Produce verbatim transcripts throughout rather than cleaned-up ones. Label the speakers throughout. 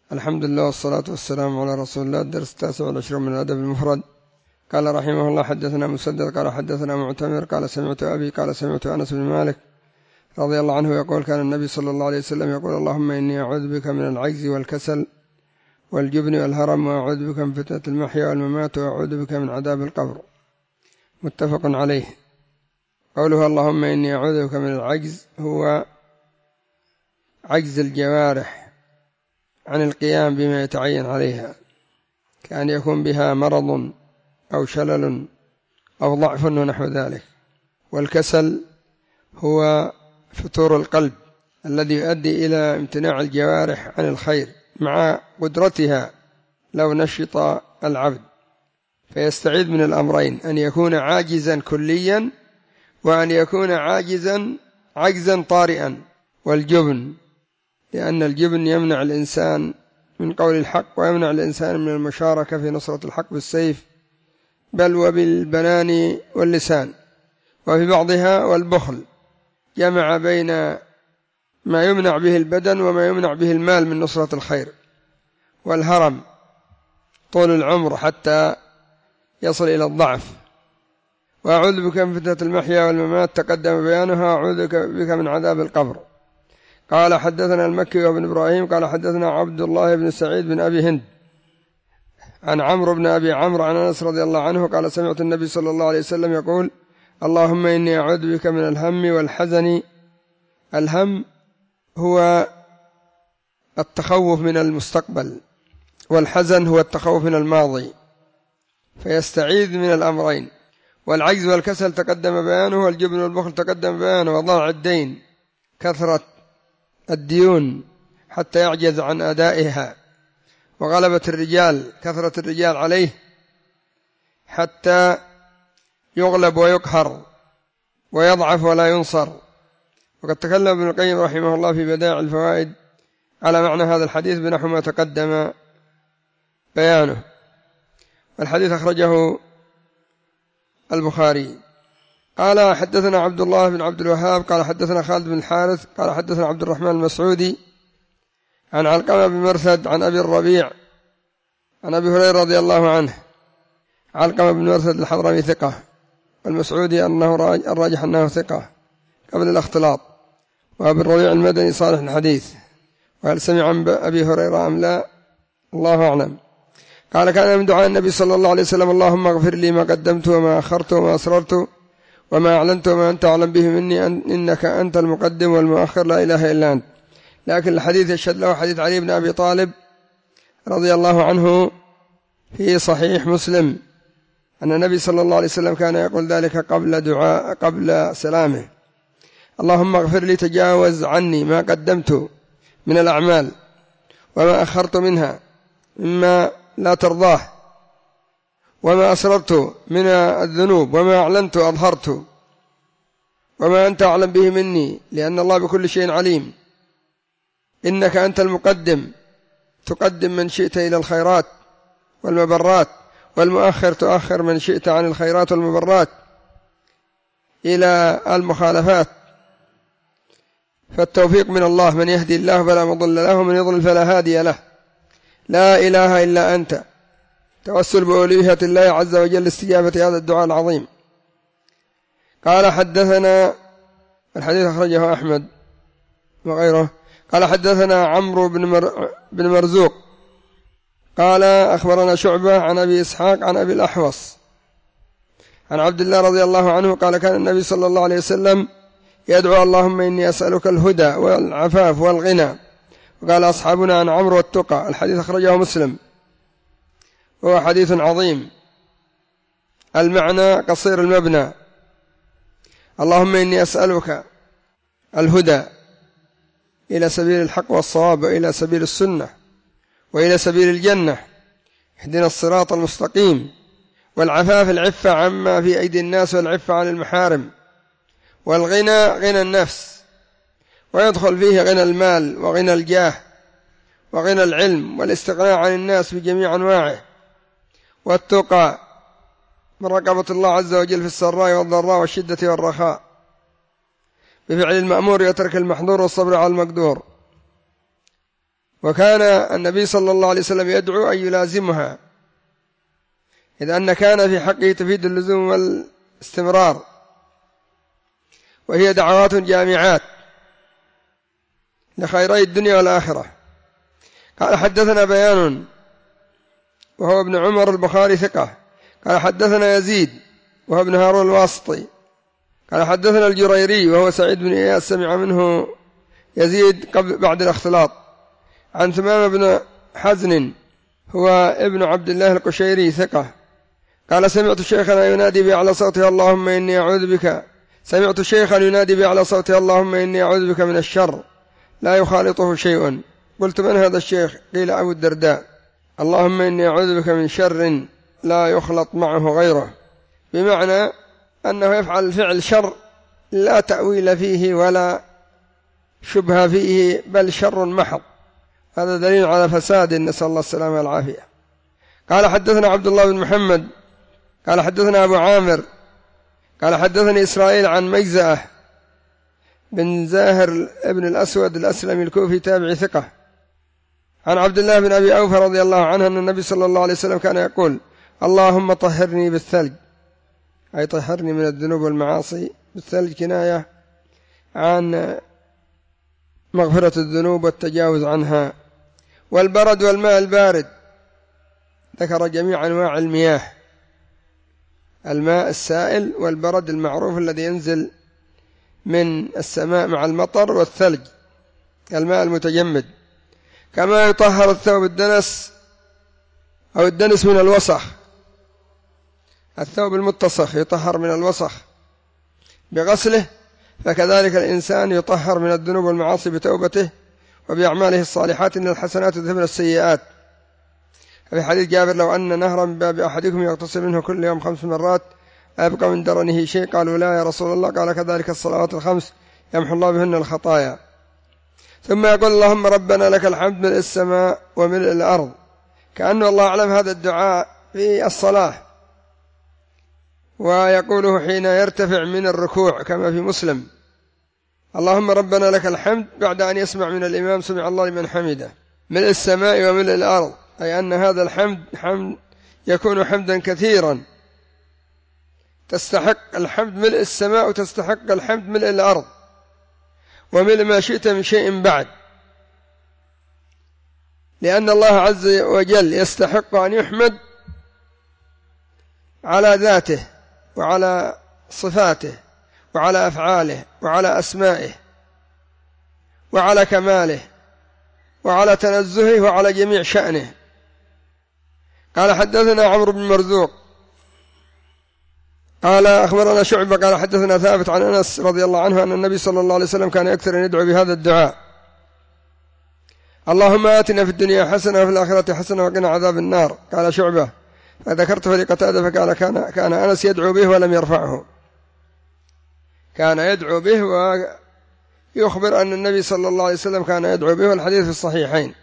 Speaker 1: الحمد لله والصلاة والسلام على رسول الله. الدرس التاسع والعشرون من الأدب المفرد. قال رحمه الله: حدثنا مسدد قال حدثنا معتمر قال سمعت أبي قال سمعت أنس بن مالك رضي الله عنه يقول: كان النبي صلى الله عليه وسلم يقول: اللهم إني أعوذ بك من العجز والكسل والجبن والهرم، وأعوذ بك من فتنة المحيا والممات، وأعوذ بك من عذاب القبر. متفق عليه. قوله اللهم إني أعوذ بك من العجز هو عجز الجوارح عن القيام بما يتعين عليها، كأن يكون بها مرض أو شلل أو ضعف ونحو ذلك. والكسل هو فتور القلب الذي يؤدي إلى امتناع الجوارح عن الخير مع قدرتها لو نشط العبد، فيستعيذ من الأمرين: أن يكون عاجزا كليا، وأن يكون عاجزا عجزا طارئا. والجبن لأن الجبن يمنع الإنسان من قول الحق، ويمنع الإنسان من المشاركة في نصرة الحق بالسيف بل وبالبنان واللسان وفي بعضها. والبخل جمع بين ما يمنع به البدن وما يمنع به المال من نصرة الخير. والهرم طول العمر حتى يصل إلى الضعف. وأعوذ بك من فتنة المحيا والممات تقدم بيانها. أعوذ بك من عذاب القبر. قال حدثنا المكي وابن إبراهيم قال حدثنا عبد الله بن سعيد بن أبي هند عن عمرو بن أبي عمرو عن أنس رضي الله عنه قال: سمعت النبي صلى الله عليه وسلم يقول: اللهم إني أعوذ بك من الهم والحزن. الهم هو التخوف من المستقبل، والحزن هو التخوف من الماضي، فيستعيذ من الأمرين. والعجز والكسل تقدم بيانه، والجبن والبخل تقدم بيانه، وضاع الدين كثرة الديون حتى يعجز عن أدائها، وغلبة الرجال كثرة الرجال عليه حتى يغلب ويقهر ويضعف ولا ينصر. وقد تكلم ابن القيم رحمه الله في بدائع الفوائد على معنى هذا الحديث بنحو ما تقدم بيانه. والحديث أخرجه البخاري. قال حدثنا عبد الله بن عبد الوهاب قال حدثنا خالد بن الحارث قال حدثنا عبد الرحمن المسعودي عن علقمة بن مرثد عن أبي الربيع عن أبي هريرة رضي الله عنه. علقمة بن مرثد الحضرمي ثقة، والمسعودي أنه الراجح أنه ثقة قبل الاختلاط. وأبي الربيع المدني صالح الحديث. وهل سمع عن أبي هريرة أم لا؟ الله أعلم. قال: كان من دعاء النبي صلى الله عليه وسلم: اللهم اغفر لي ما قدمت وما أخرت وما أسررت وما أعلنت وما أنت أعلم به مني، إنك أنت المقدم والمؤخر لا إله إلا أنت. لكن الحديث يشهد له حديث علي بن أبي طالب رضي الله عنه في صحيح مسلم أن النبي صلى الله عليه وسلم كان يقول ذلك قبل دعاء قبل سلامه: اللهم اغفر لي، تجاوز عني ما قدمت من الأعمال وما أخرت منها مما لا ترضاه، وما أسررت من الذنوب، وما أعلنت أظهرت، وما أنت أعلم به مني، لأن الله بكل شيء عليم. إنك أنت المقدم تقدم من شئت إلى الخيرات والمبرات، والمؤخر تؤخر من شئت عن الخيرات والمبرات إلى المخالفات. فالتوفيق من الله، من يهدي الله فلا مضل له ومن يضلل فلا هادي له. لا إله إلا أنت. توسل بألوهية الله عز وجل استجابة هذا الدعاء العظيم. قال حدثنا، الحديث أخرجه أحمد وغيره. قال حدثنا عمرو بن, مر... بن مرزوق قال أخبرنا شعبة عن أبي إسحاق عن أبي الأحوص عن عبد الله رضي الله عنه قال: كان النبي صلى الله عليه وسلم يدعو: اللهم إني أسألك الهدى والعفاف والغنى. وقال أصحابنا عن عمرو والتقى. الحديث أخرجه مسلم، وهو حديث عظيم. المعنى قصير المبنى: اللهم إني أسألك الهدى إلى سبيل الحق والصواب، وإلى سبيل السنة، وإلى سبيل الجنة، اهدنا الصراط المستقيم. والعفاف العفة عما في أيدي الناس، والعفة عن المحارم. والغنى غنى النفس، ويدخل فيه غنى المال وغنى الجاه وغنى العلم والاستغناء عن الناس بجميع أنواعه. والتقى مراقبة الله عز وجل في السراء والضراء والشدة والرخاء، بفعل المأمور وترك المحظور والصبر على المقدور. وكان النبي صلى الله عليه وسلم يدعو أن يلازمها، إذ أن كان في حقه تفيد اللزوم والاستمرار، وهي دعوات جامعات لخيري الدنيا والآخرة. قال حدثنا بيان وهو ابن عمر البخاري ثقة، قال حدثنا يزيد وهو ابن هارون الواسطي، قال حدثنا الجريري وهو سعيد بن إياس سمع منه يزيد قبل بعد الاختلاط، عن ثمامة بن حزن هو ابن عبد الله القشيري ثقة، قال سمعت شيخنا ينادي بأعلى صوته اللهم إني أعوذ بك سمعت شيخا ينادي بأعلى صوته اللهم إني أعوذ بك من الشر لا يخالطه شيء. قلت من هذا الشيخ؟ قيل أبو الدرداء. اللهم إني أعوذ بك من شر لا يخلط معه غيره، بمعنى أنه يفعل فعل شر لا تأويل فيه ولا شبه فيه، بل شر محض. هذا دليل على فساد، نسأل الله السلامة والعافية. قال حدثنا عبد الله بن محمد قال حدثنا أبو عامر قال حدثني إسرائيل عن مجزأة بن زاهر ابن الأسود الأسلمي الكوفي تابعي ثقة، عن عبد الله بن أبي أوفى رضي الله عنه أن النبي صلى الله عليه وسلم كان يقول اللهم طهرني بالثلج، أي طهرني من الذنوب والمعاصي. بالثلج كناية عن مغفرة الذنوب والتجاوز عنها. والبرد والماء البارد، ذكر جميع أنواع المياه، الماء السائل والبرد المعروف الذي ينزل من السماء مع المطر، والثلج الماء المتجمد. كما يطهر الثوب الدنس أو الدنس من الوسخ، الثوب المتصخ يطهر من الوسخ بغسله، فكذلك الإنسان يطهر من الذنوب والمعاصي بتوبته وبأعماله الصالحات، إن الحسنات تذهبن السيئات. في حديث جابر لو أن نهرا من باب أحدكم يغتسل منه كل يوم خمس مرات أبقى من درنه شيء؟ قالوا لا يا رسول الله، قال كذلك الصلوات الخمس يمحو الله بهن الخطايا. ثم يقول اللهم ربنا لك الحمد ملء السماء وملء الأرض، كأنه الله أعلم هذا الدعاء في الصلاة، ويقوله حين يرتفع من الركوع كما في مسلم، اللهم ربنا لك الحمد، بعد أن يسمع من الإمام سمع الله لمن حمده، ملء السماء وملء الأرض، أي أن هذا الحمد حمد يكون حمدا كثيرا، تستحق الحمد ملء السماء وتستحق الحمد ملء الأرض وملء ما شئت من شيء بعد، لأن الله عز وجل يستحق أن يحمد على ذاته وعلى صفاته وعلى أفعاله وعلى أسمائه وعلى كماله وعلى تنزهه وعلى جميع شأنه. قال حدثنا عمرو بن مرزوق قال أخبرنا شعبة قال حدثنا ثابت عن أنس رضي الله عنه أن النبي صلى الله عليه وسلم كان يكثر أن يدعو بهذا الدعاء: اللهم آتنا في الدنيا حسنة وفي الآخرة حسنة وقنا عذاب النار. قال شعبة فذكرته لقتادة فقال كان, كان أنس يدعو به ولم يرفعه، كان يدعو به ويخبر أن النبي صلى الله عليه وسلم كان يدعو به، والحديث في الصحيحين.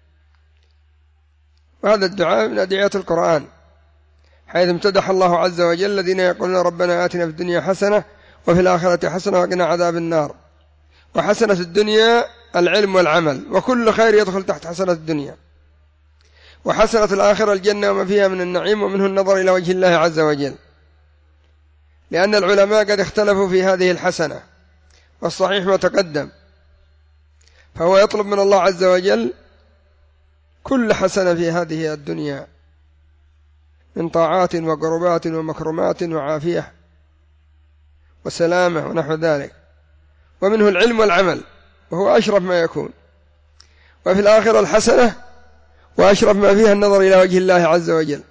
Speaker 1: وهذا الدعاء من أدعية القرآن، حيث امتدح الله عز وجل الذين يقولون ربنا آتنا في الدنيا حسنة وفي الآخرة حسنة وقنا عذاب النار. وحسنة الدنيا العلم والعمل، وكل خير يدخل تحت حسنة الدنيا. وحسنة الآخرة الجنة وما فيها من النعيم، ومنه النظر إلى وجه الله عز وجل، لأن العلماء قد اختلفوا في هذه الحسنة، والصحيح ما تقدم. فهو يطلب من الله عز وجل كل حسنة في هذه الدنيا من طاعات وقربات ومكرمات وعافية وسلامة ونحو ذلك، ومنه العلم والعمل وهو أشرف ما يكون. وفي الآخرة الحسنة وأشرف ما فيها النظر إلى وجه الله عز وجل،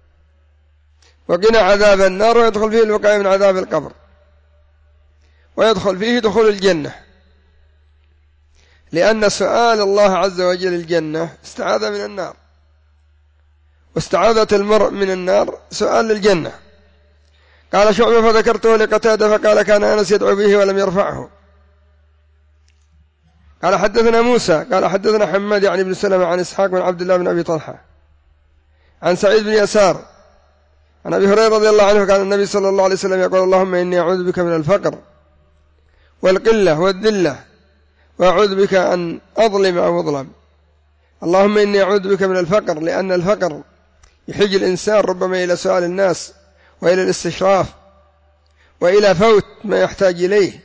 Speaker 1: وقنا عذاب النار، ويدخل فيه الوقاية من عذاب القبر، ويدخل فيه دخول الجنة، لأن سؤال الله عز وجل الجنة استعاذ من النار، واستعاذة المرء من النار سؤال للجنة. قال شعبة فذكرته لقتادة فقال كان أنس يدعو به ولم يرفعه. قال حدثنا موسى قال حدثنا حماد يعني بن سلمة عن إسحاق بن عبد الله بن أبي طلحة عن سعيد بن يسار عن أبي هريرة رضي الله عنه كان النبي صلى الله عليه وسلم يقول اللهم إني أعوذ بك من الفقر والقلة والذلة، وأعوذ بك أن أظلم أو أظلم. اللهم إني أعوذ بك من الفقر، لأن الفقر يحج الإنسان ربما إلى سؤال الناس وإلى الاستشراف وإلى فوت ما يحتاج إليه.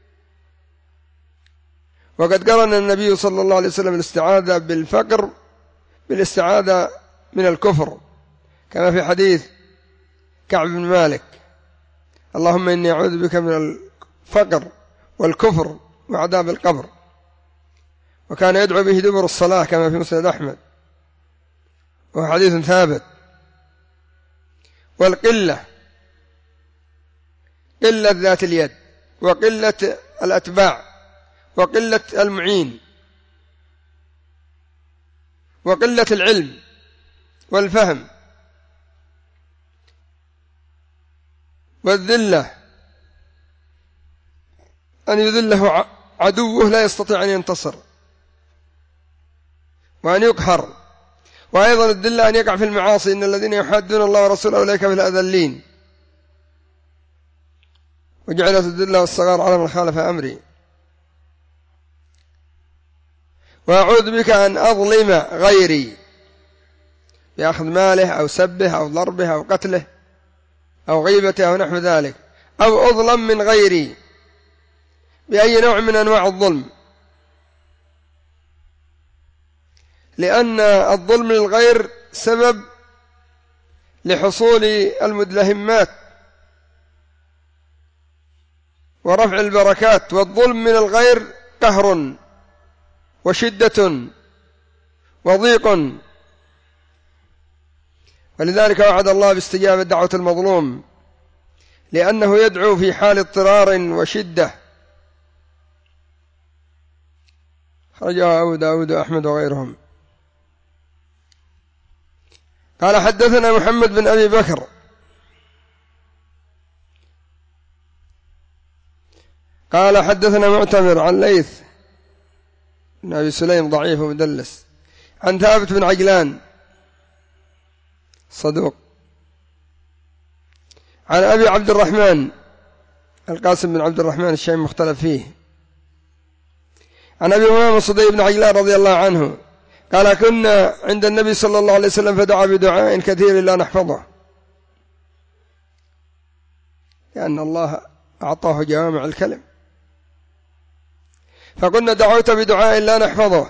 Speaker 1: وقد قرن النبي صلى الله عليه وسلم الاستعاذة بالفقر بالاستعاذة من الكفر، كما في حديث كعب بن مالك: اللهم إني أعوذ بك من الفقر والكفر وعذاب القبر. وكان يدعو به دبر الصلاة كما في مسند أحمد، وهو حديث ثابت. والقلة، قلة ذات اليد، وقلة الأتباع، وقلة المعين، وقلة العلم والفهم، والذلة، أن يذله عدوه لا يستطيع أن ينتصر وأن يقهر. وأيضا الذلة أن يقع في المعاصي: إن الذين يحادون الله ورسوله أولئك في الأذلين. وجعلت الذلة والصغار على من خالف أمري. وأعوذ بك أن أظلم غيري بأخذ ماله أو سبه أو ضربه أو قتله أو غيبته أو نحو ذلك، أو أظلم من غيري بأي نوع من أنواع الظلم، لأن الظلم للغير سبب لحصول المدلهمات ورفع البركات، والظلم من الغير قهر وشدة وضيق. ولذلك وعد الله باستجابة دعوة المظلوم، لأنه يدعو في حال اضطرار وشدة. خرجه أبو داود وأحمد وغيرهم. قال حدثنا محمد بن أبي بكر قال حدثنا معتمر عن ليث بن أبي سليم ضعيف ومدلس، عن ثابت بن عجلان صدوق، عن أبي عبد الرحمن القاسم بن عبد الرحمن الشيم مختلف فيه، عن أبي أمامة صدي بن عجلان رضي الله عنه قال: كنا عند النبي صلى الله عليه وسلم فدعا بدعاء كثير لا نحفظه، لأن الله أعطاه جوامع الكلم. فقلنا: دعوت بدعاء لا نحفظه،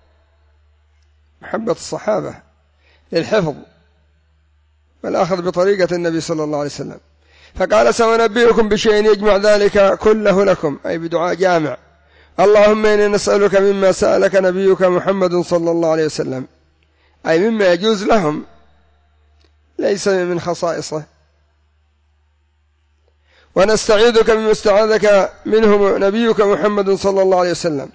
Speaker 1: محبة الصحابة للحفظ والأخذ بطريقة النبي صلى الله عليه وسلم. فقال: سأنبئكم بشيء يجمع ذلك كله لكم، أي بدعاء جامع: اللهم إني نسألك مما سألك نبيك محمد صلى الله عليه وسلم، أي مما يجوز لهم ليس من خصائصه، ونستعيذك مما استعاذك منه نبيك محمد صلى الله عليه وسلم.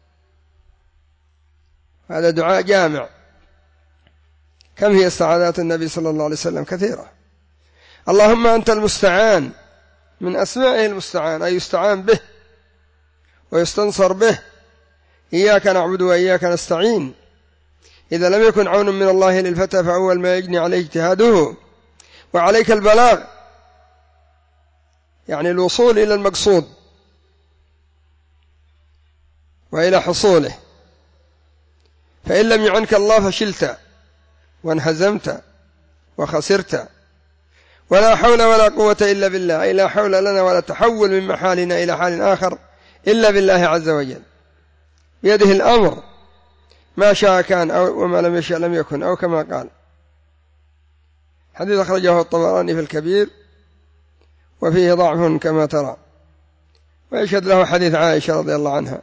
Speaker 1: هذا دعاء جامع. كم هي استعاذات النبي صلى الله عليه وسلم؟ كثيرة. اللهم أنت المستعان، من أسمائه المستعان، أي يستعان به ويستنصر به. إياك نعبد وإياك نستعين. إذا لم يكن عون من الله للفتى فأول ما يجني عليه اجتهاده. وعليك البلاغ، يعني الوصول إلى المقصود وإلى حصوله، فإن لم يعنك الله فشلت وانهزمت وخسرت. ولا حول ولا قوة إلا بالله، أي لا حول لنا ولا تحول من محالنا إلى حال آخر إلا بالله عز وجل، بيده الأمر، ما شاء كان أو وما لم يشاء لم يكن، أو كما قال. حديث أخرجه الطبراني في الكبير وفيه ضعف كما ترى، ويشهد له حديث عائشة رضي الله عنها،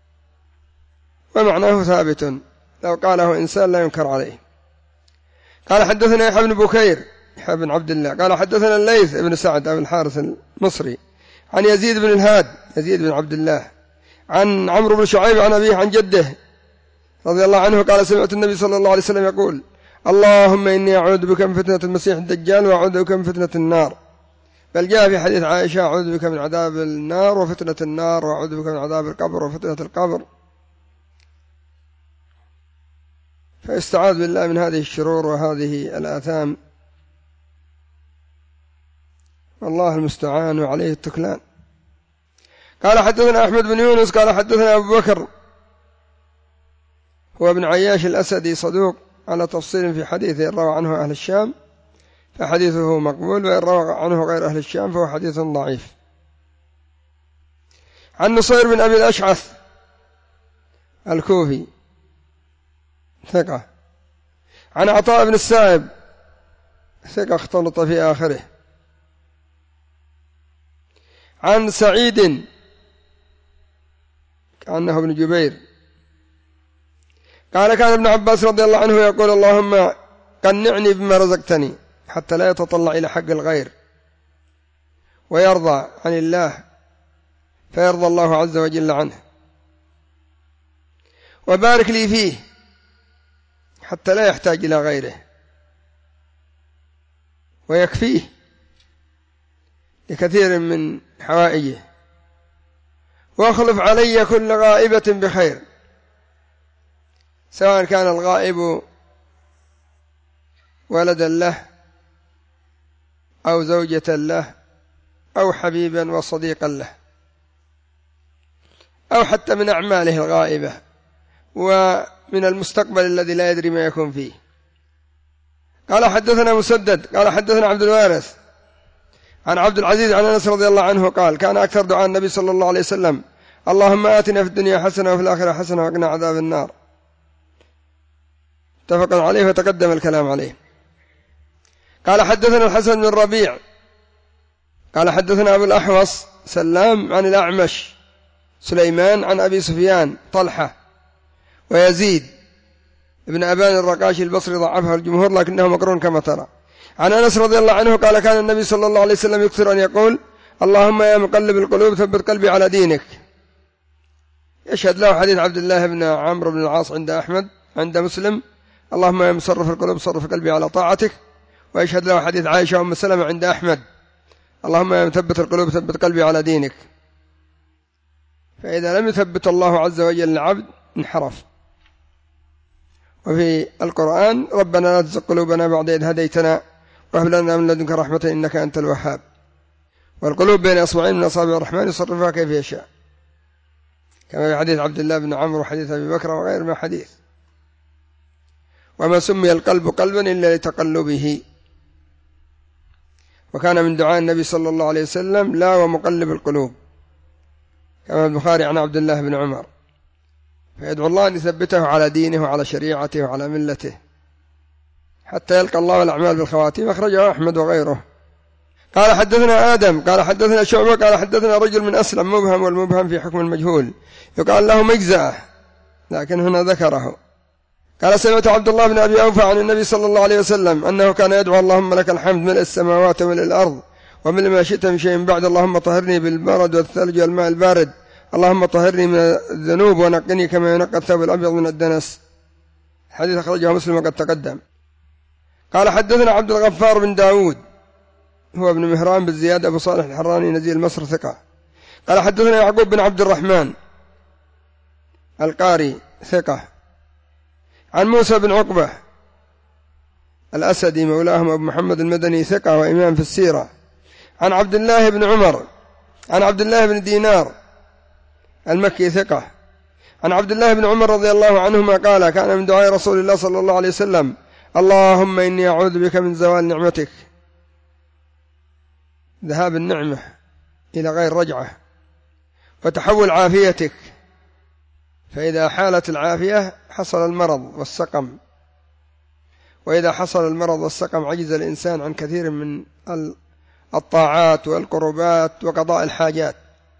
Speaker 1: ومعناه ثابت، لو قاله إنسان لا ينكر عليه. قال حدثنا يحيى بن بكير يحيى بن عبد الله قال حدثنا الليث بن سعد أبو الحارث المصري عن يزيد بن الهاد يزيد بن عبد الله عن عمرو بن شعيب عن أبيه عن جده رضي الله عنه قال: سمعت النبي صلى الله عليه وسلم يقول: اللهم إني أعوذ بك من فتنة المسيح الدجال وأعوذ بك من فتنة النار. بل جاء في حديث عائشة: أعوذ بك من عذاب النار وفتنة النار، وأعوذ بك من عذاب القبر وفتنة القبر. فاستعاذ بالله من هذه الشرور وهذه الآثام، والله المستعان وعليه التكلان. قال حدثنا أحمد بن يونس قال حدثنا أبو بكر هو ابن عياش الأسدي صدوق على تفصيل في حديثه، روى عنه أهل الشام فحديثه مقبول، وإن روى عنه غير أهل الشام فهو حديث ضعيف. عن نصير بن أبي الأشعث الكوفي ثقة. عن عطاء بن السائب ثقة اختلط في آخره. عن سعيد كأنه ابن جبير قال كان ابن عباس رضي الله عنه يقول اللهم قنعني بما رزقتني حتى لا يتطلع إلى حق الغير ويرضى عن الله فيرضى الله عز وجل عنه، وبارك لي فيه حتى لا يحتاج إلى غيره ويكفيه لكثير من حوائجه، واخلف علي كل غائبة بخير، سواء كان الغائب ولدا له أو زوجة له أو حبيبا وصديقا له أو حتى من أعماله الغائبة ومن المستقبل الذي لا يدري ما يكون فيه. قال حدثنا مسدد قال حدثنا عبد الوارث عن عبد العزيز عن أنس رضي الله عنه قال كان أكثر دعاء النبي صلى الله عليه وسلم اللهم آتنا في الدنيا حسنة وفي الآخرة حسنة وقنا عذاب النار، اتفق عليه فتقدم الكلام عليه. قال حدثنا الحسن بن الربيع قال حدثنا أبو الأحوص سلام عن الأعمش سليمان عن أبي سفيان طلحة ويزيد ابن أبان الرقاشي البصري ضعفه الجمهور لكنه مقرون كما ترى. عن أنس رضي الله عنه قال كان النبي صلى الله عليه وسلم يكثر أن يقول اللهم يا مقلب القلوب ثبت قلبي على دينك. يشهد له حديث عبد الله بن عمرو بن العاص عند أحمد عند مسلم اللهم يا مصرف القلوب صرف قلبي على طاعتك، ويشهد له حديث عائشة أم سلمة عند أحمد اللهم يا مثبت القلوب ثبت قلبي على دينك. فإذا لم يثبت الله عز وجل العبد انحرف. وفي القرآن ربنا لا تزغ قلوبنا بعد إذ هديتنا وهب لنا من لدنك رحمة إنك أنت الوهاب. والقلوب بين أصبعين من أصابع الرحمن يصرفها كيف يشاء، كما في حديث عبد الله بن عمرو وحديث أبي بكر وغير ما حديث. وما سمي القلب قلبا إلا لتقلبه. وكان من دعاء النبي صلى الله عليه وسلم لا ومقلب القلوب، كما البخاري عن عبد الله بن عمر، فيدعو الله أن يثبته على دينه وعلى شريعته وعلى ملته حتى يلقى الله الأعمال بالخواتيم. أخرجه أحمد وغيره. قال حدثنا آدم قال حدثنا شعبة قال حدثنا رجل من أسلم مبهم، والمبهم في حكم المجهول يقال له مجزأة لكن هنا ذكره. قال سمعت عبد الله بن أبي أوفى عن النبي صلى الله عليه وسلم أنه كان يدعو اللهم لك الحمد ملء السماوات وملء الأرض وملء ما شئت من شيء بعد، اللهم طهرني بالبرد والثلج والماء البارد، اللهم طهرني من الذنوب ونقني كما ينقى الثوب الأبيض من الدنس. حديث أخرجه مسلم وقد تقدم. قال حدثنا عبد الغفار بن داود هو ابن مهران بالزيادة أبو صالح الحراني نزيل مصر ثقة. قال حدثنا يعقوب بن عبد الرحمن القاري ثقة. عن موسى بن عقبة الأسدي مولاهم أبو محمد المدني ثقة وإمام في السيرة. عن عبد الله بن عمر عن عبد الله بن دينار المكي ثقة. عن عبد الله بن عمر رضي الله عنهما قال كان من دعاء رسول الله صلى الله عليه وسلم اللهم إني أعوذ بك من زوال نعمتك، ذهاب النعمة إلى غير رجعة، وتحول عافيتك، فإذا حالت العافية حصل المرض والسقم، وإذا حصل المرض والسقم عجز الإنسان عن كثير من الطاعات والقربات وقضاء الحاجات.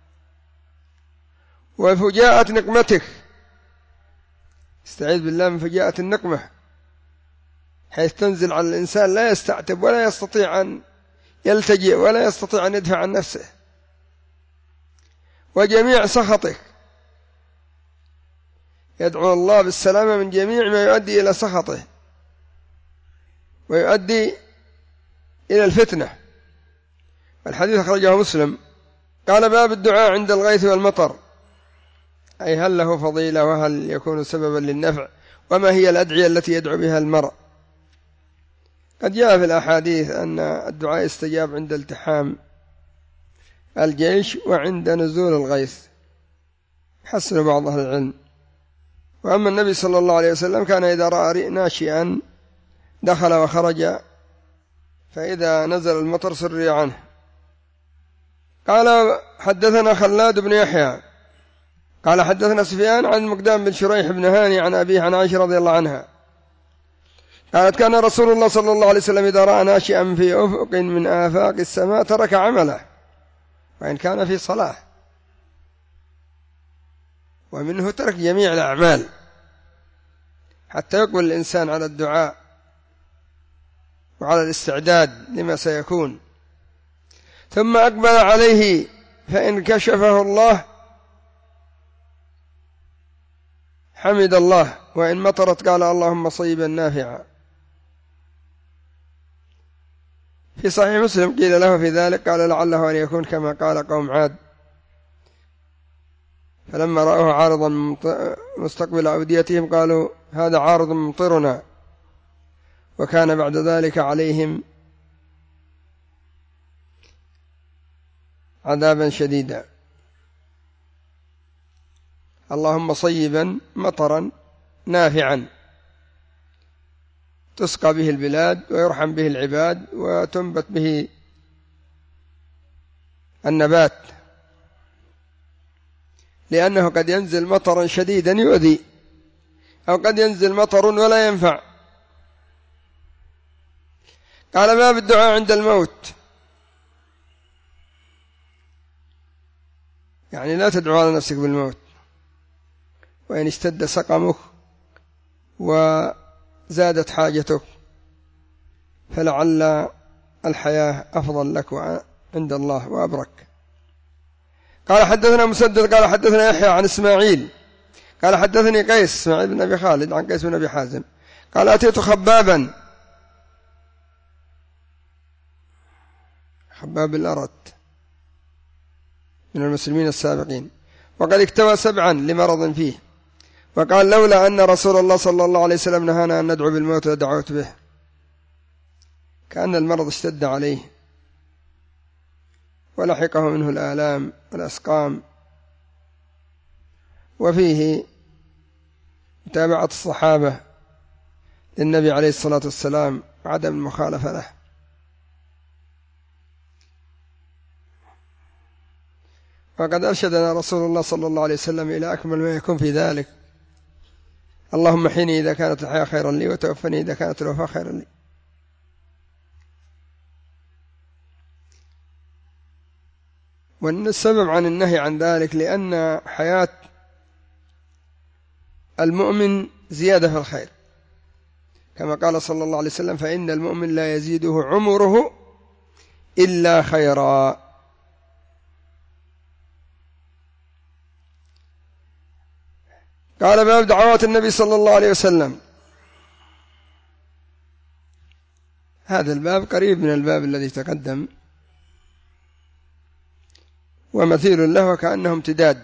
Speaker 1: وفجاءة نقمتك، استعيذ بالله من فجاءة النقمة حيث تنزل على الإنسان لا يستعتب ولا يستطيع أن يلتجئ ولا يستطيع أن يدفع عن نفسه. وجميع سخطك، يدعو الله بالسلامة من جميع ما يؤدي إلى سخطه ويؤدي إلى الفتنة. الحديث أخرجه مسلم. قال باب الدعاء عند الغيث والمطر، أي هل له فضيلة وهل يكون سببا للنفع، وما هي الأدعية التي يدعو بها المرء. قد جاء في الأحاديث أن الدعاء استجاب عند التحام الجيش وعند نزول الغيث، حسن بعض أهل العلم، وأما النبي صلى الله عليه وسلم كان إذا رأى ناشئا دخل وخرج، فإذا نزل المطر سري عنه. قال حدثنا خلاد بن يحيى قال حدثنا سفيان عن المقدام بن شريح بن هاني عن أبيه عن عائشة رضي الله عنها قالت كان رسول الله صلى الله عليه وسلم إذا رأى ناشئا في أفق من آفاق السماء ترك عمله وإن كان في صلاة، ومنه ترك جميع الأعمال حتى يقبل الإنسان على الدعاء وعلى الاستعداد لما سيكون، ثم أقبل عليه فإن كشفه الله حمد الله، وإن مطرت قال اللهم صيبا نافعا. في صحيح مسلم قيل له في ذلك قال لعله أن يكون كما قال قوم عاد، فلما رأوه عارضا مستقبل أوديتهم قالوا هذا عارض ممطرنا، وكان بعد ذلك عليهم عذابا شديدا. اللهم صيبا مطرا نافعا تسقى به البلاد ويرحم به العباد وتنبت به النبات، لأنه قد ينزل مطرا شديدا يؤذي، أو قد ينزل مطر ولا ينفع. قال ما بالدعاء عند الموت، يعني لا تدعو على نفسك بالموت، وإن اشتد سقمك وزادت حاجتك فلعل الحياة أفضل لك عند الله وأبرك. قال حدثنا مسدد قال حدثنا يحيى عن إسماعيل قال حدثني قيس إسماعيل بن أبي خالد عن قيس بن أبي حازم قال أتيت خبابا خباب الأرت من المسلمين السابقين وقد اكتوى سبعا لمرض فيه، وقال لولا أن رسول الله صلى الله عليه وسلم نهانا أن ندعو بالموت لدعوت به، كأن المرض اشتد عليه ولحقه منه الآلام والأسقام. وفيه متابعة الصحابة للنبي عليه الصلاة والسلام وعدم المخالفة له. وقد أرشدنا رسول الله صلى الله عليه وسلم إلى أكمل ما يكون في ذلك: اللهم حيني إذا كانت الحياة خيرا لي، وتوفني إذا كانت الوفاة خيرا لي. وأن السبب عن النهي عن ذلك لأن حياة المؤمن زيادة في الخير، كما قال صلى الله عليه وسلم: فإن المؤمن لا يزيده عمره إلا خيرا. قال باب دعوات النبي صلى الله عليه وسلم. هذا الباب قريب من الباب الذي تقدم ومثيل له وكأنه امتداد،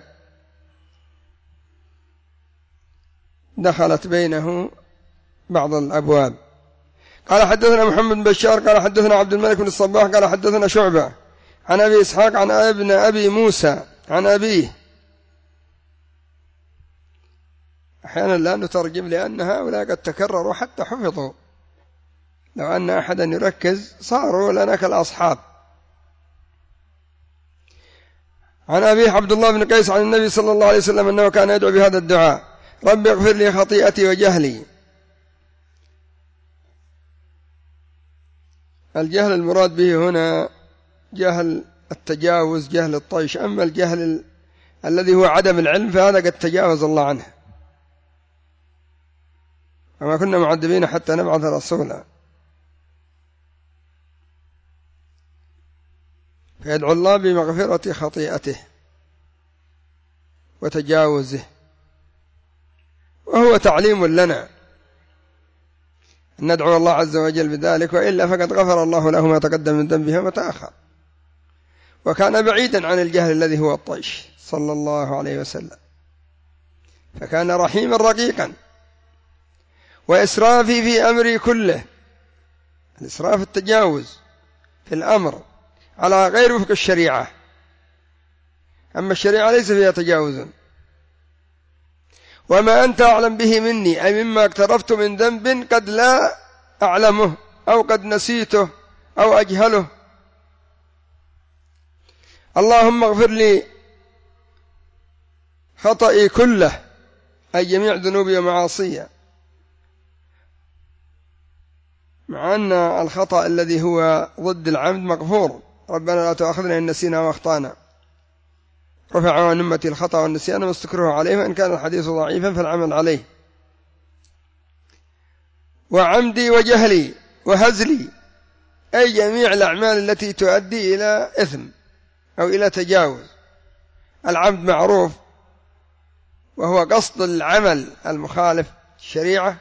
Speaker 1: دخلت بينه بعض الأبواب. قال حدثنا محمد بن بشار قال حدثنا عبد الملك بن الصباح قال حدثنا شعبة عن أبي إسحاق عن ابن أبي موسى عن أبيه. أحيانا لا نترجم لأن هؤلاء قد تكرروا حتى حفظوا، لو أن أحدا يركز صاروا لنا كالأصحاب. عن أبيه عبد الله بن قيس عن النبي صلى الله عليه وسلم أنه كان يدعو بهذا الدعاء: رب اغفر لي خطيئتي وجهلي. الجهل المراد به هنا جهل التجاوز، جهل الطيش. أما الجهل ال... الذي هو عدم العلم فهذا قد تجاوز الله عنه، وما كنا معذبين حتى نبعث رسولا. فيدعو الله بمغفرة خطيئته وتجاوزه، وهو تعليم لنا أن ندعو الله عز وجل بذلك، وإلا فقد غفر الله له ما تقدم من ذنبه وما تأخر، وكان بعيدا عن الجهل الذي هو الطيش صلى الله عليه وسلم، فكان رحيما رقيقا. وإسرافي في أمري كله، الإسراف التجاوز في الأمر على غير وفق الشريعة، أما الشريعة ليس فيها تجاوز. وما أنت أعلم به مني، أي مما اقترفت من ذنب قد لا أعلمه أو قد نسيته أو أجهله. اللهم اغفر لي خطئي كله، أي جميع ذنوبي ومعاصي، مع أن الخطأ الذي هو ضد العمد مغفور. ربنا لا تؤاخذنا إن نسينا وأخطأنا، رفع عن أمتي الخطأ والنسيان واستكره عليه، وإن كان الحديث ضعيفا فالعمل عليه. وعمدي وجهلي وهزلي، أي جميع الأعمال التي تؤدي إلى إثم أو إلى تجاوز. العمد معروف وهو قصد العمل المخالف الشريعة،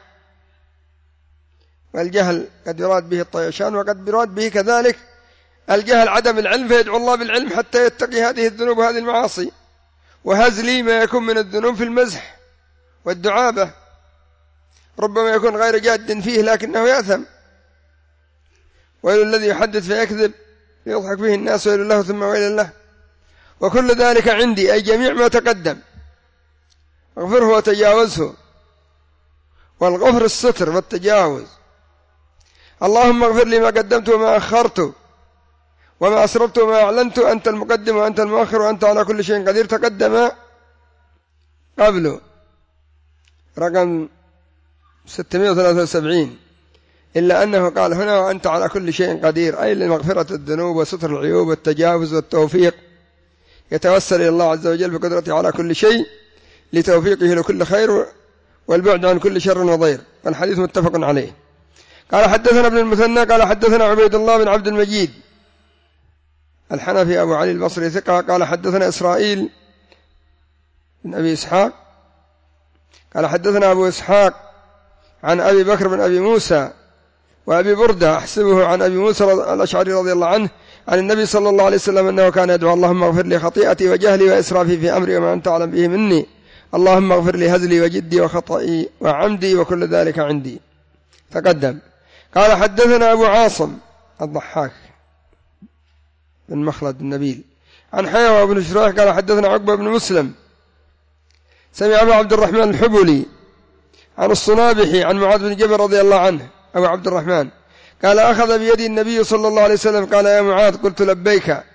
Speaker 1: والجهل قد يراد به الطيشان، وقد يراد به كذلك الجهل عدم العلم، فيدعو الله بالعلم حتى يتقي هذه الذنوب وهذه المعاصي. وهزلي ما يكون من الذنوب في المزح والدعابة، ربما يكون غير جاد فيه لكنه يأثم. ويل الذي يحدث فيكذب يضحك به الناس، ويل له ثم ويل له. وكل ذلك عندي، أي جميع ما تقدم، اغفره وتجاوزه. والغفر الستر والتجاوز. اللهم اغفر لي ما قدمت وما أخرت وما أسررت وما أعلنت، أنت المقدم وأنت المؤخر وأنت على كل شيء قدير. تقدم قبله رقم ستمائة وثلاثة وسبعين، إلا أنه قال هنا وأنت على كل شيء قدير، أي لمغفرة الذنوب وستر العيوب والتجاوز والتوفيق. يتوسل إلى الله عز وجل بقدرته على كل شيء لتوفيقه لكل خير والبعد عن كل شر وضير. والحديث متفق عليه. قال حدثنا ابن المثنى قال حدثنا عبيد الله بن عبد المجيد الحنفي أبو علي البصري ثقة، قال حدثنا إسرائيل بن أبي إسحاق قال حدثنا أبو إسحاق عن أبي بكر بن أبي موسى وأبي بردة أحسبه عن أبي موسى الأشعري رضي الله عنه عن النبي صلى الله عليه وسلم أنه كان يدعو اللهم اغفر لي خطيئتي وجهلي وإسرافي في أمري وما أنت أعلم به مني، اللهم اغفر لي هزلي وجدي وخطئي وعمدي وكل ذلك عندي. تقدم. قال حدثنا أبو عاصم الضحاك بن مخلد النبيل عن حيوى بن شريح قال حدثنا عقبة بن مسلم سمع أبو عبد الرحمن الحبلي عن الصنابحي عن معاذ بن جبل رضي الله عنه أبو عبد الرحمن قال أخذ بيدي النبي صلى الله عليه وسلم قال يا معاذ، قلت لبيك،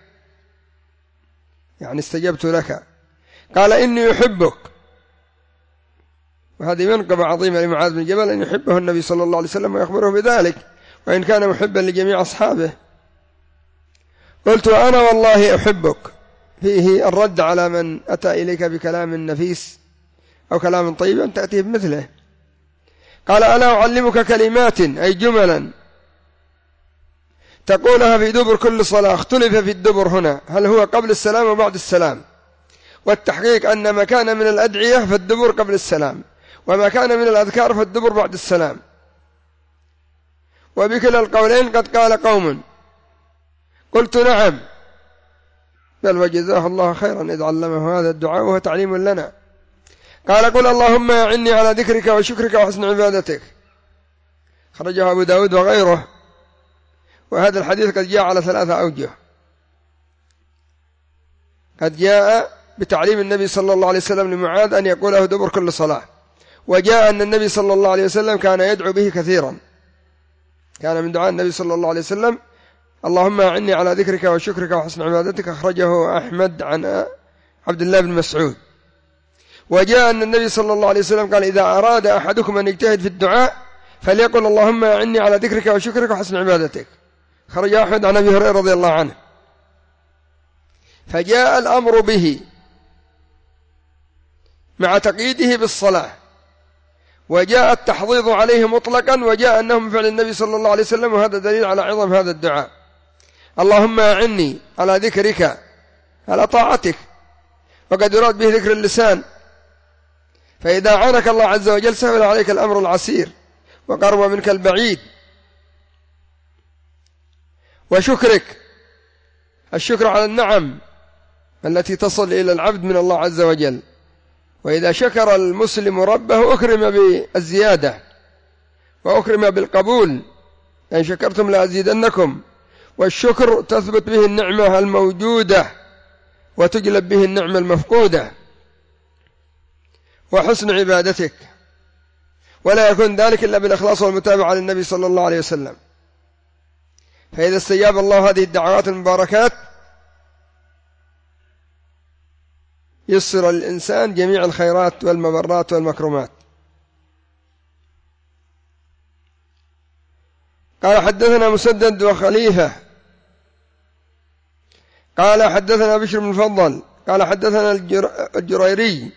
Speaker 1: يعني استجبت لك. قال إني أحبك، وهذه منقبة عظيمة لمعاذ بن جبل أن يحبه النبي صلى الله عليه وسلم ويخبره بذلك، وإن كان محبا لجميع أصحابه. قلت وأنا والله أحبك، فيه الرد على من أتى إليك بكلام نفيس أو كلام طيب أن تأتيه بمثله. قال ألا أعلمك كلمات، أي جملا تقولها في دبر كل صلاة. اختلف في الدبر هنا، هل هو قبل السلام وبعد السلام؟ والتحقيق أن ما كان من الأدعية فالدبر قبل السلام، وما كان من الأذكار فالدبر بعد السلام. وبكلا القولين قد قال قوم. قلت نعم، بل وجزاه الله خيرا إذ علمه هذا الدعاء وهو تعليم لنا. قال قل اللهم أعني على ذكرك وشكرك وحسن عبادتك. خرجه أبو داود وغيره. وهذا الحديث قد جاء على ثلاثة أوجه. قد جاء بتعليم النبي صلى الله عليه وسلم لمعاذ أن يقوله دبر كل صلاة، وجاء أن النبي صلى الله عليه وسلم كان يدعو به كثيرا. كان من دعاء النبي صلى الله عليه وسلم اللهم أعني على ذكرك وشكرك وحسن عبادتك. أخرجه أحمد عن عبد الله بن مسعود. وجاء أن النبي صلى الله عليه وسلم قال إذا أراد أحدكم أن يجتهد في الدعاء فليقل اللهم أعني على ذكرك وشكرك وحسن عبادتك. خرج أحمد عن أبي هريرة رضي الله عنه. فجاء الأمر به مع تقييده بالصلاة، وجاء التحضيض عليه مطلقا، وجاء أنه من فعل النبي صلى الله عليه وسلم، وهذا دليل على عظم هذا الدعاء. اللهم أعني على ذكرك، على طاعتك، وقد يراد به ذكر اللسان، فإذا عانك الله عز وجل سهل عليك الأمر العسير وقرب منك البعيد. وشكرك، الشكر على النعم التي تصل إلى العبد من الله عز وجل. وإذا شكر المسلم ربه أكرم بالزيادة وأكرم بالقبول، إن شكرتم لأزيدنكم. والشكر تثبت به النعمة الموجودة وتجلب به النعمة المفقودة. وحسن عبادتك، ولا يكون ذلك إلا بالإخلاص والمتابعة للنبي صلى الله عليه وسلم. فإذا استجاب الله هذه الدعوات المباركات يسر للإنسان جميع الخيرات والمبرات والمكرمات. قال حدثنا مسدد وخليفة قال حدثنا بشر بن الفضل قال حدثنا الجريري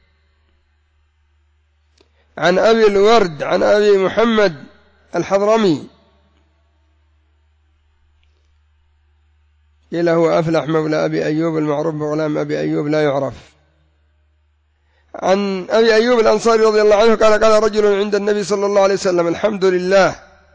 Speaker 1: عن أبي الورد عن أبي محمد الحضرمي قيل هو أفلح مولى أبي أيوب المعروف بغلام أبي أيوب لا يعرف، عن أبي أيوب الأنصاري رضي الله عنه قال قال رجل عند النبي صلى الله عليه وسلم الحمد لله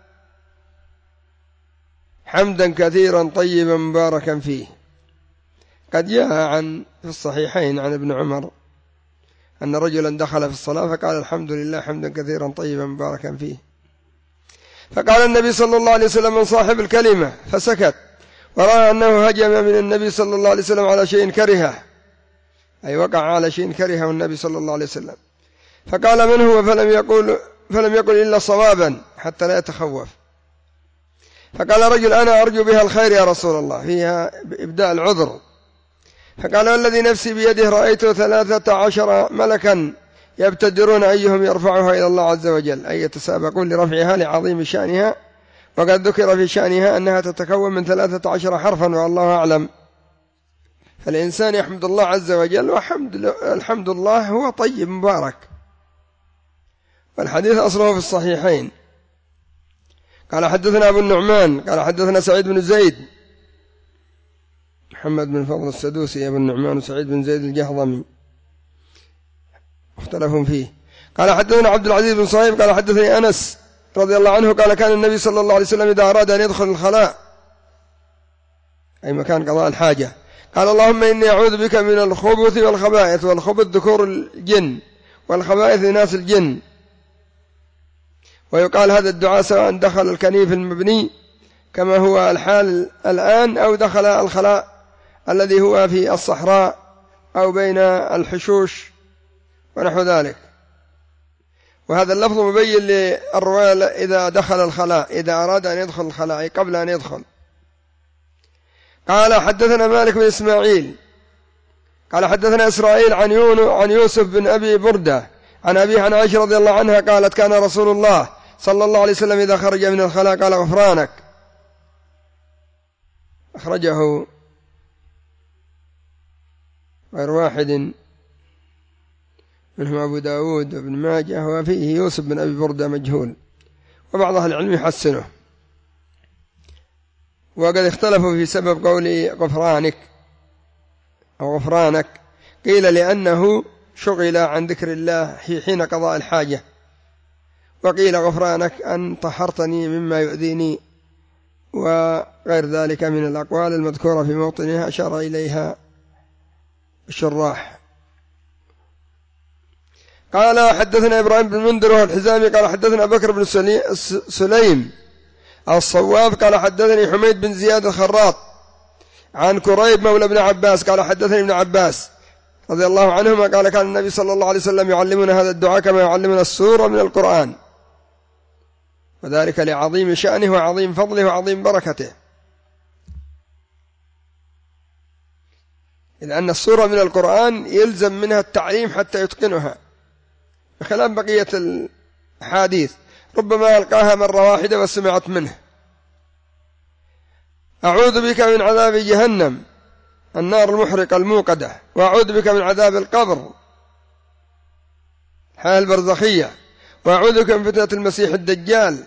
Speaker 1: حمدا كثيرا طيبا مباركا فيه. قد جاء عن في الصحيحين عن ابن عمر أن رجلا دخل في الصلاة فقال الحمد لله حمدا كثيرا طيبا مباركا فيه، فقال النبي صلى الله عليه وسلم من صاحب الكلمة، فسكت ورأى أنه هجم من النبي صلى الله عليه وسلم على شيء كرهه، أي وقع على شيء كرهه النبي صلى الله عليه وسلم، فقال من هو؟ فلم يقل, فلم يقل إلا صوابا حتى لا يتخوف. فقال رجل أنا أرجو بها الخير يا رسول الله، فيها إبداء العذر. فقال الذي نفسي بيده رأيت ثلاثة عشر ملكا يبتدرون أيهم يرفعها إلى الله عز وجل، أي يتسابقون لرفعها لعظيم شأنها، وقد ذكر في شأنها أنها تتكون من ثلاثة عشر حرفا والله أعلم. فالإنسان يحمد الله عز وجل، وحمد الحمد الله هو طيب مبارك، والحديث أصله في الصحيحين. قال حدثنا أبو النعمان قال حدثنا سعيد بن زيد محمد بن فضل السدوسي أبو النعمان وسعيد بن زيد الجهضمي مختلف فيه. قال حدثنا عبد العزيز بن صهيب قال حدثني أنس رضي الله عنه قال كان النبي صلى الله عليه وسلم إذا أراد أن يدخل الخلاء أي مكان قضاء الحاجة قال اللهم إني أعوذ بك من الخبث والخبائث، والخبث ذكور الجن والخبائث إناث الجن. ويقال هذا الدعاء سواء دخل الكنيف المبني كما هو الحال الآن أو دخل الخلاء الذي هو في الصحراء أو بين الحشوش ونحو ذلك. وهذا اللفظ مبين للرواية إذا دخل الخلاء، إذا أراد أن يدخل الخلاء قبل أن يدخل. قال حدثنا مالك بن إسماعيل قال حدثنا إسرائيل عن يونس عن يوسف بن أبي بردة عن أبيه عن عائشة رضي الله عنها قالت كان رسول الله صلى الله عليه وسلم إذا خرج من الخلاء قال غفرانك. أخرجه غير واحد منهم أبو داود وابن ماجه، وفيه يوسف بن أبي بردة مجهول، وبعض أهل العلم يحسنه. وقد اختلفوا في سبب قول غفرانك أو غفرانك، قيل لأنه شغل عن ذكر الله حين قضاء الحاجة، وقيل غفرانك أن طهرتني مما يؤذيني، وغير ذلك من الأقوال المذكورة في موطنها أشار إليها الشراح. قال حدثنا إبراهيم بن منذر والحزامي قال حدثنا بكر بن سليم الصواب قال حدثني حميد بن زياد الخراط عن كريب مولى ابن عباس قال حدثني ابن عباس رضي الله عنهما قال كان النبي صلى الله عليه وسلم يعلمنا هذا الدعاء كما يعلمنا السورة من القرآن، وذلك لعظيم شأنه وعظيم فضله وعظيم بركته، إذ أن السورة من القرآن يلزم منها التعليم حتى يتقنها، بخلاف بقية الحديث ربما ألقاها مرة واحدة وسمعت منه. أعوذ بك من عذاب جهنم النار المحرقة الموقدة، وأعوذ بك من عذاب القبر الحياة البرزخية، وأعوذ بك من فتنة المسيح الدجال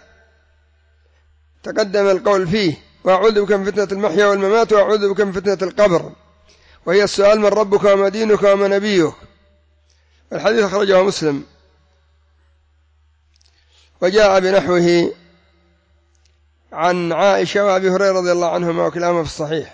Speaker 1: تقدم القول فيه، وأعوذ بك من فتنة المحيا والممات، وأعوذ بك من فتنة القبر وهي السؤال من ربك وما دينك وما نبيك. الحديث أخرجه مسلم وجاء بنحوه عن عائشة وأبي هريرة رضي الله عنهما وكلاهما في الصحيح.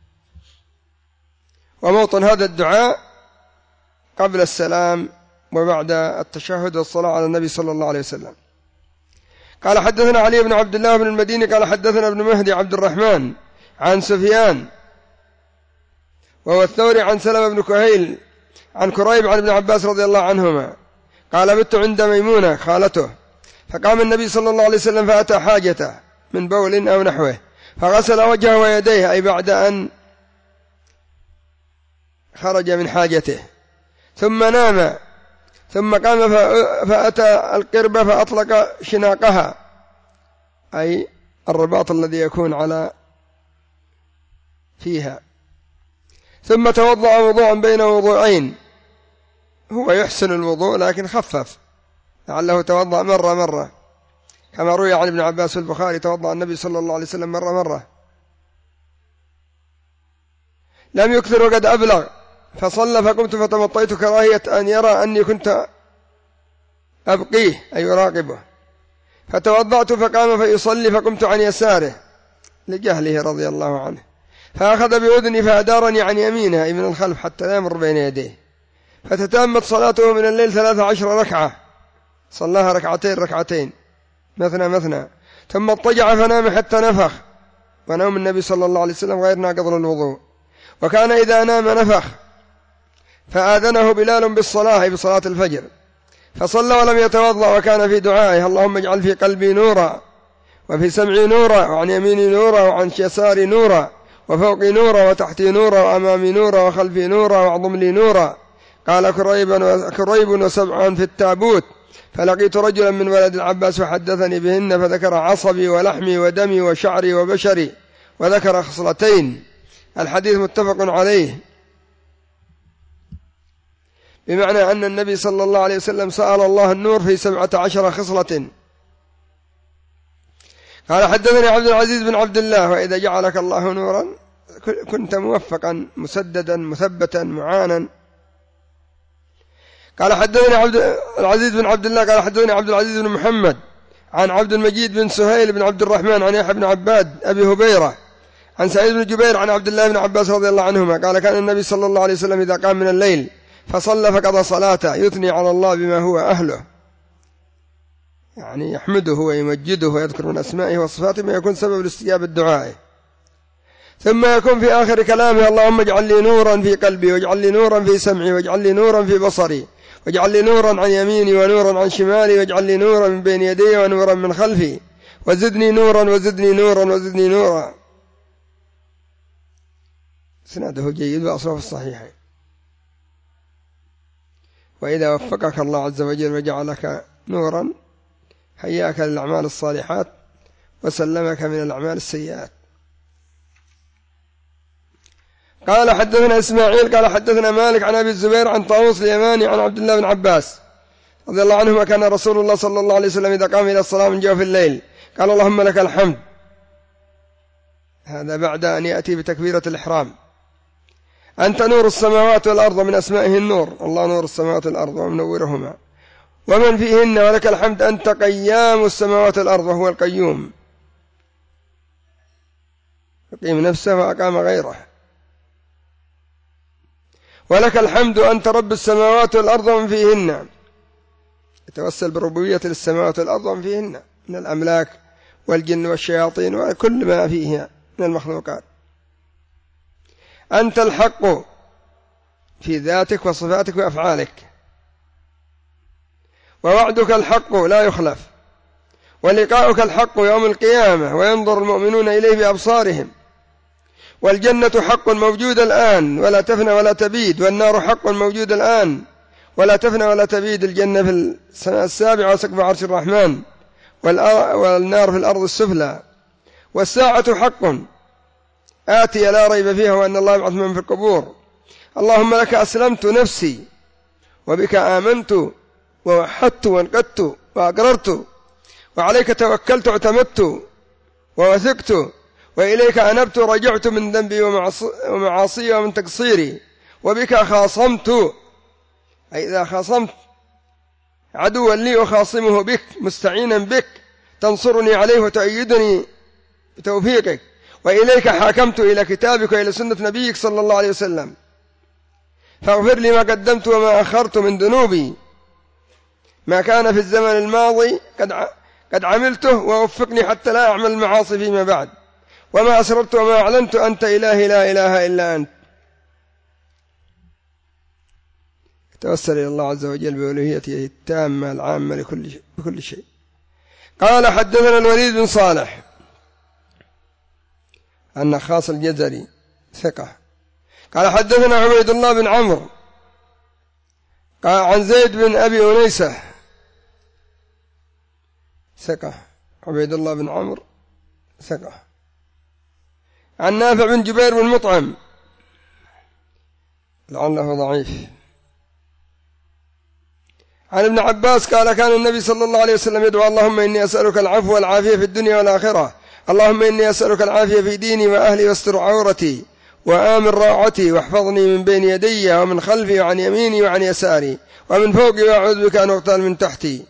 Speaker 1: وموطن هذا الدعاء قبل السلام وبعد التشهد والصلاة على النبي صلى الله عليه وسلم. قال حدثنا علي بن عبد الله بن المديني قال حدثنا ابن مهدي عبد الرحمن عن سفيان وهو الثوري عن سلمة بن كهيل عن كريب عن ابن عباس رضي الله عنهما قال بت عند ميمونة خالته، فقام النبي صلى الله عليه وسلم فأتى حاجته من بول أو نحوه فغسل وجهه ويديه، أي بعد أن خرج من حاجته، ثم نام، ثم قام فأتى القربة فأطلق شناقها، أي الرباط الذي يكون على فيها، ثم توضأ وضوءا بين وضوءين، هو يحسن الوضوء لكن خفف، لعله توضأ مرة مرة، كما روي عن ابن عباس في البخاري توضأ النبي صلى الله عليه وسلم مرة مرة، لم يكثر وقد أبلغ، فصلى فقمت فتمطيت كراهية أن يرى أني كنت أبقيه أي يراقبه، فتوضأت فقام فيصلي فقمت عن يساره لجهله رضي الله عنه، فأخذ بأذني فأدارني عن يمينه أي من الخلف حتى لا يمر بين يديه، فتتمت صلاته من الليل ثلاث عشر ركعة، صلاها ركعتين ركعتين مثنى مثنى، ثم اضطجع فنام حتى نفخ، ونوم النبي صلى الله عليه وسلم غير ناقض للوضوء، وكان إذا نام نفخ، فآذنه بلال بالصلاة أي بصلاة الفجر، فصلى ولم يتوضأ، وكان في دعائه اللهم اجعل في قلبي نورا، وفي سمعي نورا، وعن يميني نورا، وعن يساري نورا، وفوقي نورا، وتحتي نورا، وأمامي نورا، وخلفي نورا، واعظم لي نورا. قال كريب وسبعان في التابوت، فلقيت رجلا من ولد العباس فحدثني بهن، فذكر عصبي ولحمي ودمي وشعري وبشري، وذكر خصلتين. الحديث متفق عليه، بمعنى أن النبي صلى الله عليه وسلم سأل الله النور في سبعة عشر خصلة. قال حدثني عبد العزيز بن عبد الله، وإذا جعلك الله نورا كنت موفقا مسددا مثبتا معانا. قال حدثني عبد العزيز بن عبد الله قال حدثني عبد العزيز بن محمد عن عبد المجيد بن سهيل بن عبد الرحمن عن يحيى بن عباد أبي هبيرة عن سعيد بن جبير عن عبد الله بن عباس رضي الله عنهما قال كان النبي صلى الله عليه وسلم إذا قام من الليل فصلى فقضى صلاته يثني على الله بما هو أهله، يعني يحمده ويمجده ويذكر من أسمائه وصفاته ما يكون سبب لاستجابة الدعاء، ثم يكون في آخر كلامه اللهم اجعل لي نورا في قلبي، واجعل لي نورا في سمعي، واجعل لي نورا في بصري، واجعل لي نورا عن يميني ونورا عن شمالي، واجعل لي نورا من بين يدي ونورا من خلفي، وزدني نورا وزدني نورا وزدني نورا. سناده جيد وأصله في الصحيحين. وإذا وفقك الله عز وجل وجعلك نورا هياك للأعمال الصالحات وسلمك من الأعمال السيئات. قال حدثنا إسماعيل قال حدثنا مالك عن أبي الزبير عن طاووس اليماني عن عبد الله بن عباس رضي الله عنهما كان رسول الله صلى الله عليه وسلم إذا قام إلى الصلاة من جوف الليل قال اللهم لك الحمد، هذا بعد أن يأتي بتكبيرة الإحرام، أنت نور السماوات والأرض، من أسمائه النور، الله نور السماوات والأرض ومنورهما ومن فيهن، ولك الحمد أنت قيام السماوات والأرض وهو القيوم، يقيم نفسه وأقام غيره، ولك الحمد أنت رب السماوات والأرض ومن فيهن، يتوسل بربوبية للسماوات والأرض ومن فيهن من الأملاك والجن والشياطين وكل ما فيها من المخلوقات، أنت الحق في ذاتك وصفاتك وأفعالك، ووعدك الحق لا يخلف، ولقاؤك الحق يوم القيامة وينظر المؤمنون إليه بأبصارهم، والجنة حق موجود الآن ولا تفنى ولا تبيد، والنار حق موجود الآن ولا تفنى ولا تبيد، الجنة في السماء السابعة وسقف عرش الرحمن، والنار في الأرض السفلى، والساعة حق آتي لا ريب فيها، وأن الله يبعث من في القبور، اللهم لك أسلمت نفسي وبك آمنت ووحدت وانقدت وأقررت، وعليك توكلت واعتمدت ووثقت، وإليك أنبت ورجعت من ذنبي ومعاصي ومن تقصيري، وبك خاصمت، أي إذا خاصمت عدوا لي أخاصمه بك مستعينا بك تنصرني عليه وتؤيدني بتوفيقك، وإليك حاكمت إلى كتابك وإلى سنة نبيك صلى الله عليه وسلم، فاغفر لي ما قدمت وما أخرت من ذنوبي، ما كان في الزمن الماضي قد قد عملته، ووفقني حتى لا أعمل المعاصي فيما بعد، وما أسررت وما أعلنت، أنت إلهي لا إله إلا أنت. توسل إلى الله عز وجل بألوهيته التامة العامة لكل شيء بكل شيء. قال حدثنا الوليد بن صالح النخاص الجزري ثقة. قال حدثنا عبيد الله بن عمرو قال عن زيد بن أبي أنيسة ثقة. عبيد الله بن عمرو ثقة. عن نافع بن جبير بن مطعم لعله ضعيف. عن ابن عباس قال كان النبي صلى الله عليه وسلم يدعو اللهم إني أسألك العفو والعافية في الدنيا والآخرة، اللهم إني أسألك العافية في ديني وأهلي واستر عورتي وآمن روعتي واحفظني من بين يدي ومن خلفي وعن يميني وعن يساري ومن فوقي وأعوذ بك أن أغتال من تحتي.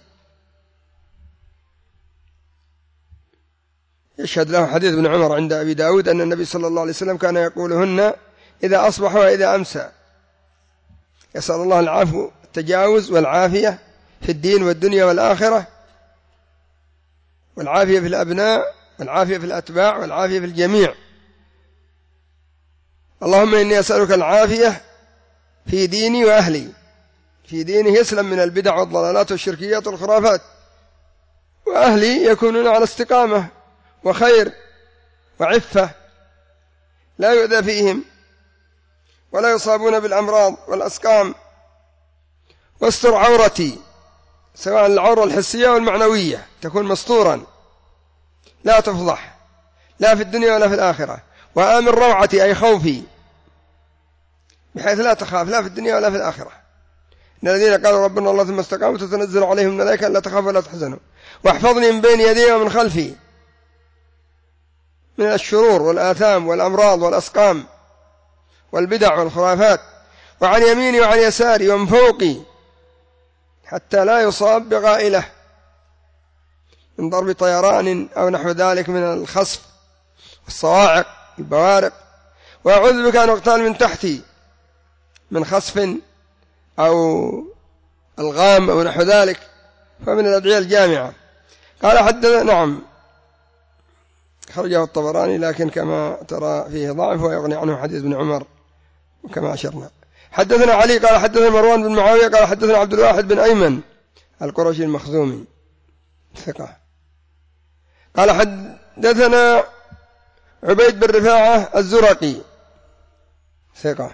Speaker 1: يشهد له حديث ابن عمر عند أبي داود أن النبي صلى الله عليه وسلم كان يقولهن إذا أصبح وإذا أمسى، يسأل الله العفو التجاوز والعافية في الدين والدنيا والآخرة، والعافية في الأبناء والعافية في الأتباع والعافية في الجميع. اللهم إني أسألك العافية في ديني وأهلي، في دينه يسلم من البدع والضلالات والشركيات والخرافات، وأهلي يكونون على استقامة وخير وعفة لا يؤذى فيهم ولا يصابون بالأمراض والأسقام. واستر عورتي، سواء العورة الحسية والمعنوية تكون مستورا لا تفضح لا في الدنيا ولا في الآخرة. وآمن روعتي أي خوفي بحيث لا تخاف لا في الدنيا ولا في الآخرة. إن الذين قالوا ربنا الله ثم استقاموا تتنزل عليهم الملائكة لا تخافوا ولا تحزنوا. واحفظني من بين يدي ومن خلفي من الشرور والآثام والأمراض والأسقام والبدع والخرافات، وعن يميني وعن يساري ومن فوقي حتى لا يصاب بغائلة من ضرب طيران أو نحو ذلك من الخصف والصواعق البوارق. وأعوذ بك أن أغتال من تحتي من خصف أو الغام أو نحو ذلك، فمن الأدعية الجامعة. قال حدثنا نعم خرجه الطبراني لكن كما ترى فيه ضعف ويغني عنه حديث ابن عمر وكما أشرنا. حدثنا علي قال حدثنا مروان بن معاوية قال حدثنا عبد الواحد بن أيمن القرشي المخزومي ثقة. قال حدثنا عبيد بن رفاعة الزرقي ثقة.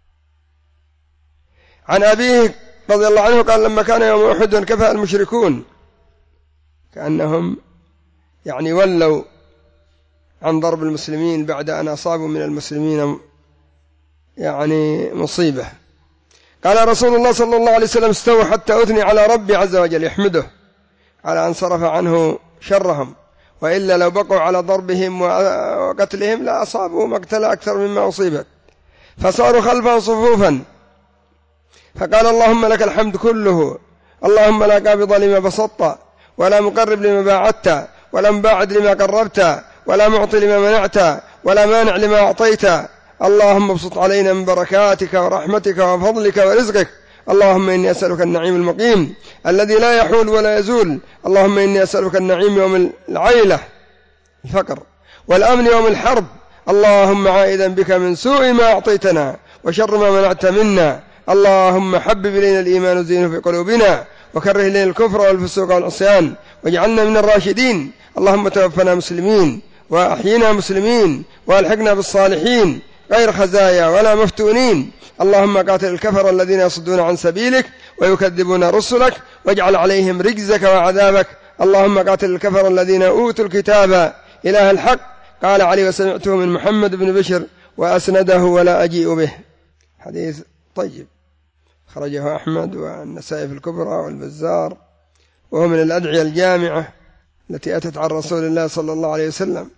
Speaker 1: عن أبيه رضي الله عنه قال لما كان يوم أحد وانكفأ المشركون كأنهم يعني ولوا عن ضرب المسلمين بعد أن أصابوا من المسلمين يعني مصيبة. قال رسول الله صلى الله عليه وسلم استووا حتى أثني على ربي عز وجل يحمده على أن صرف عنه شرهم، وإلا لو بقوا على ضربهم وقتلهم لا أصابوا مقتل أكثر مما أصيبت. فصاروا خلفه صفوفا فقال اللهم لك الحمد كله، اللهم لا قابض لما بسطت ولا مقرب لما باعدت ولا مباعد لما قربت ولا معطي لما منعت ولا مانع لما أعطيت. اللهم ابسط علينا من بركاتك ورحمتك وفضلك ورزقك. اللهم إني أسألك النعيم المقيم الذي لا يحول ولا يزول. اللهم إني أسألك النعيم يوم العيلة الفقر والأمن يوم الحرب. اللهم عائدا بك من سوء ما أعطيتنا وشر ما منعت منا. اللهم حبب إلينا الإيمان وزينه في قلوبنا وكره إلينا الكفر والفسوق والعصيان واجعلنا من الراشدين. اللهم توفنا مسلمين وأحينا مسلمين وألحقنا بالصالحين غير خزايا ولا مفتونين. اللهم قاتل الكفر الذين يصدون عن سبيلك ويكذبون رسلك واجعل عليهم رجزك وعذابك. اللهم قاتل الكفر الذين أوتوا الكتاب إله الحق. قال علي وسمعته من محمد بن بشر وأسنده ولا أجيء به. حديث طيب خرجه أحمد والنسائي في الكبرى والبزار، وهو من الأدعية الجامعة التي أتت عن رسول الله صلى الله عليه وسلم.